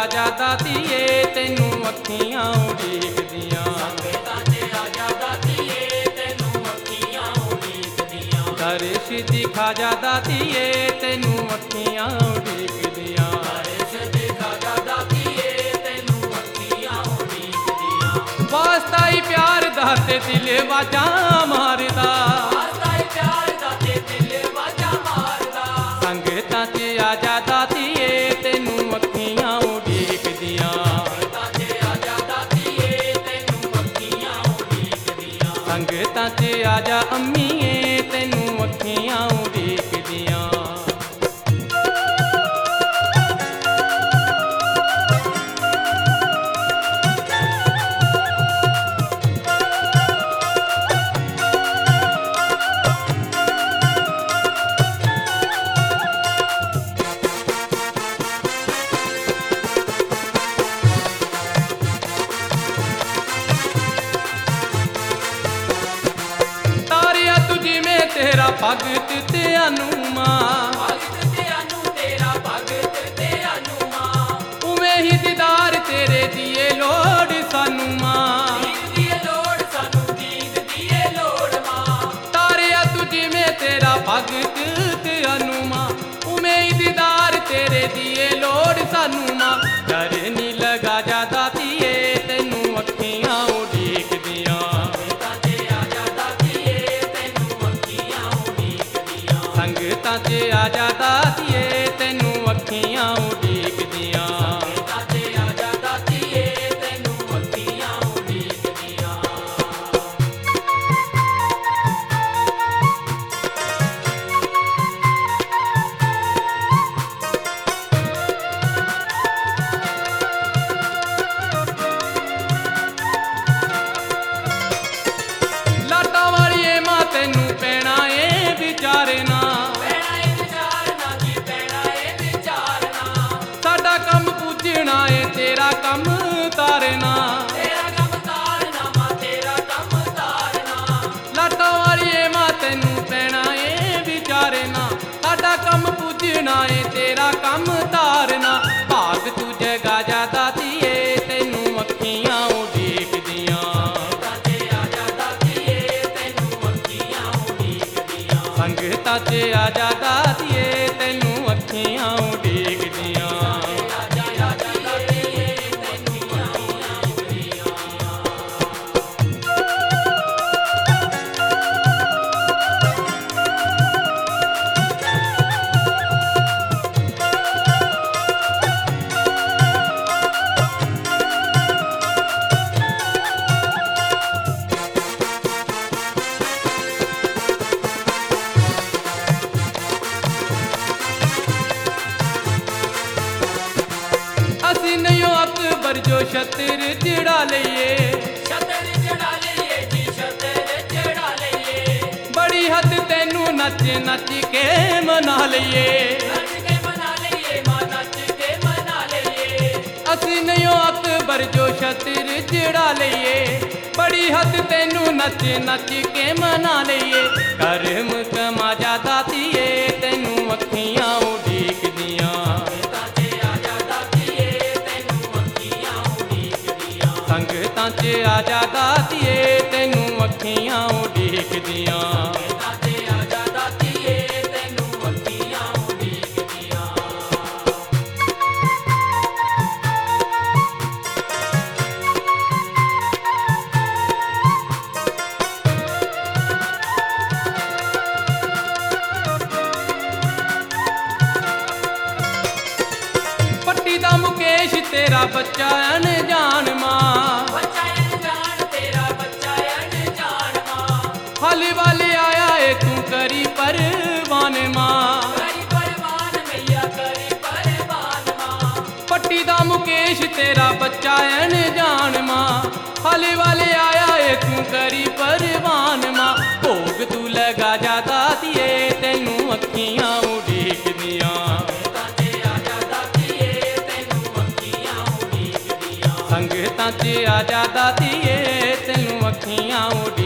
ਜਾ ਦਾਤੀਏ ਤੈਨੂੰ ਅੱਖੀਆਂ ਉਡੀਕਦੀਆਂ। ਸੰਗਤਾਂ 'ਚ ਆ ਜਾ ਦਾਤੀਏ ਤੈਨੂੰ ਅੱਖੀਆਂ ਉਡੀਕਦੀਆਂ। ਦਰਸ਼ ਦਿਖਾ ਜਾ ਦਾਤੀਏ ਤੈਨੂੰ ਅੱਖੀਆਂ ਉਡੀਕਦੀਆਂ। ਦਰਸ਼ ਦਿਖਾ ਜਾ ਦਾਤੀਏ ਤੈਨੂੰ ਅੱਖੀਆਂ ਉਡੀਕਦੀਆਂ। ਵਾਸਤਾ ਹੀ ਪਿਆਰ ਦਾ ਤੇ ਦਿਲ ਵਾਜਾਂ ਮਾਰਦਾ। ਵਾਸਤਾ ਈ ਪਿਆਰ ਦਾ ਤੇ ਦਿਲ ਵਾਜਾਂ ਮਾਰਦਾ। ਸੰਗਤਾਂ 'ਚ ਆ ਜਾ ਦਾਤੀਏ ਤੈਨੂੰ ਅੱਖੀਆਂ ਉਡੀਕਦੀਆਂ। ਸੰਗਤਾਂ 'ਚ ਆ ਜਾ ਦਾਤੀਏ ਤੈਨੂੰ ਅੱਖੀਆਂ ਉਡੀਕਦੀਆਂ। ਸੰਗਤਾਂ 'ਚ ਆ ਜਾ ਅੰਮੀਏ ਤੈਨੂੰ ਅੱਖੀਆਂ ਉਡੀਕਦੀਆਂ। ਤਾਰਿਆ ਤੂੰ ਜਿਵੇਂ ਤੇਰਾ ਭਗਤ ਤੇ ਅਨੂਮਾ। ਭਗਤ ਤੇ ਅਨੂ ਤੇਰਾ ਭਗਤ ਤੇ ਅਨੂਮਾ। ਉਵੇਂ ਹੀ ਦੀਦਾਰ ਤੇਰੇ ਦੀਏ ਲੋੜ ਸਾਨੂੰ ਮਾਂ। ਦੀਦ ਦੀ ਏ ਲੋੜ ਸਾਨੂੰ ਦੀਦ ਦੀ ਏ ਲੋੜ ਮਾਂ। ਤਾਰਿਆ ਤੂੰ ਜਿਵੇਂ ਤੇਰਾ ਭਗਤ ਤੇ ਅਨੂਮਾ। ਉਵੇਂ ਹੀ ਦੀਦਾਰ ਤੇਰੇ ਦੀਏ ਲੋੜ ਸਾਨੂੰ ਮਾਂ। ਡਰ ਨੀ ਲਗਾ ਜਾ ਦਾਤੀਏ ਤੈਨੂੰ ਅੱਖੀਆਂ ਉਡੀਕਦੀਆਂ। ਸੰਗਤਾਂ 'ਚ ਆ ਜਾ ਦਾਤੀਏ ਤੈਨੂੰ ਅੱਖੀਆਂ ਉਡੀਕਦੀਆਂ। ਸੰਗਤਾਂ 'ਚ ਆ ਜਾ ਦਾਤੀਏ ਤੈਨੂੰ ਅੱਖੀਆਂ ਉਡੀਕਦੀਆਂ। ਸੰਗਤਾਂ 'ਚ ਆ ਜਾ ਦਾਤੀਏ ਤੈਨੂੰ ਅੱਖੀਆਂ ਉਡੀਕਦੀਆਂ। ਲਾਟਾਂ ਵਾਲੀਏ ਮਾਂ ਤੈਨੂੰ ਪੈਣਾ ਏ ਵਿਚਾਰਨਾ। ਪੈਣਾ ਏ ਵਿਚਾਰਨਾ ਜੀ ਪੈਣਾ ਏ ਵਿਚਾਰਨਾ। ਸਾਡਾ ਕੰਮ ਪੁੱਜਣਾ ਏ ਤੇਰਾ ਕੰਮ ਤਾਰਨਾ। ਤੇਰਾ ਕੰਮ ਤਾਰਨਾ ਮਾਂ ਤੇਰਾ ਕੰਮ ਤਾਰਨਾ। ਲਾਟਾਂ ਵਾਲੀਏ ਮਾਂ ਤੈਨੂੰ ਪੈਣਾ ਏ ਵਿਚਾਰਨਾ। ਸਾਡਾ ਕੰਮ ਪੁੱਜਣਾ ਏ ਤੇਰਾ ਕੰਮ ਤਾਰਨਾ। ਭਾਗ ਤੂੰ ਜਗਾ ਜਾ ਦਾਤੀਏ ਤੈਨੂੰ ਅੱਖੀਆਂ ਉਡੀਕਦੀਆਂ। ਸੰਗਤਾਂ 'ਚ ਆ ਜਾ ਦਾਤੀਏ ਤੈਨੂੰ ਅੱਖੀਆਂ ਉਡੀਕਦੀਆਂ। ਸੰਗਤਾਂ 'ਚ ਆ ਜਾ ਦਾਤੀਏ ਤੈਨੂੰ ਅੱਖੀਆਂ ਉਡੀਕਦੀਆਂ। ਆ ਜਾ ਦਾਤੀਏ ਤੈਨੂੰ ਅੱਖੀਆਂ ਉਡੀਕਦੀਆਂ। ਅਸੀਂ ਨਹੀਂ ਅਕਬਰ ਜੋ ਛਤਰ ਚੜਾ ਲਈਏ। ਛਤਰ ਚੜਾ ਲਈਏ ਜੀ ਛਤਰ ਚੜਾ ਲਈਏ। ਬੜੀ ਹੱਦ ਤੈਨੂੰ ਨੱਚ ਨੱਚ ਕੇ ਮਨਾ ਲਈਏ। ਨੱਚ ਕੇ ਮਨਾ ਲਈਏ ਮਾਂ ਨੱਚ ਕੇ ਮਨਾ ਲਈਏ। ਅਸੀਂ ਨਹੀਂ ਅਕਬਰ ਜੋ ਛਤਰ ਚੜਾ ਲਈਏ। ਬੜੀ ਹੱਦ ਤੈਨੂੰ ਨੱਚ ਨੱਚ ਕੇ ਮਨਾ ਲਈਏ। ਕਰਮ ਕਮਾ ਜਾ ਦਾਤੀਏ ਤੈਨੂੰ ਅੱਖੀਆਂ ਉਡੀਕਦੀਆਂ। ਸੰਗਤਾਂ 'ਚ ਆ ਜਾ ਦਾਤੀਏ ਤੈਨੂੰ ਅੱਖੀਆਂ ਉਡੀਕਦੀਆਂ। ਸੰਗਤਾਂ 'ਚ ਆ ਜਾ ਦਾਤੀਏ ਤੈਨੂੰ ਅੱਖੀਆਂ ਉਡੀਕਦੀਆਂ। ਸੰਗਤਾਂ 'ਚ ਆ ਜਾ ਦਾਤੀਏ ਤੈਨੂੰ ਅੱਖੀਆਂ ਉਡੀਕਦੀਆਂ। ਪੱਟੀ ਦਾ ਮੁਕੇਸ਼ ਤੇਰਾ ਬੱਚਾ ਅਣਜਾਣ ਮਾਂ। ਬੱਚਾ ਅਣਜਾਣ ਤੇਰਾ ਬੱਚਾ ਅਣਜਾਣ ਮਾਂ। ਹਾਲੇ ਵਾਲੇ ਆਇਆ ਏ ਤੂੰ ਕਰੀ ਪਰਵਾਨ ਮਾਂ। ਕਰੀ ਪਰਵਾਨ ਮਈਆ ਕਰੀ ਪਰਵਾਨ ਮਾਂ। ਪੱਟੀ ਦਾ ਮੁਕੇਸ਼ ਤੇਰਾ ਬੱਚਾ ਅਣਜਾਣ ਮਾਂ। ਹਾਲੇ ਵਾਲੇ ਆਇਆ ਏ ਤੂੰ ਕਰੀ ਪਰਵਾਨ ਮਾਂ। ਭੋਗ ਤੂੰ ਲਗਾ ਜਾ ਦਾਤੀਏ ਤੈਨੂੰ ਅੱਖੀਆਂ ਉਡੀਕਦੀਆਂ। ਸੰਗਤਾਂ 'ਚ ਆ ਜਾ ਦਾਤੀਏ ਤੈਨੂੰ ਅੱਖੀਆਂ ਉਡੀਕਦੀਆਂ। ਸੰਗਤਾਂ 'ਚ ਆ ਜਾ ਦਾਤੀਏ ਤੈਨੂੰ ਅੱਖੀਆਂ ਉਡੀਕਦੀਆਂ।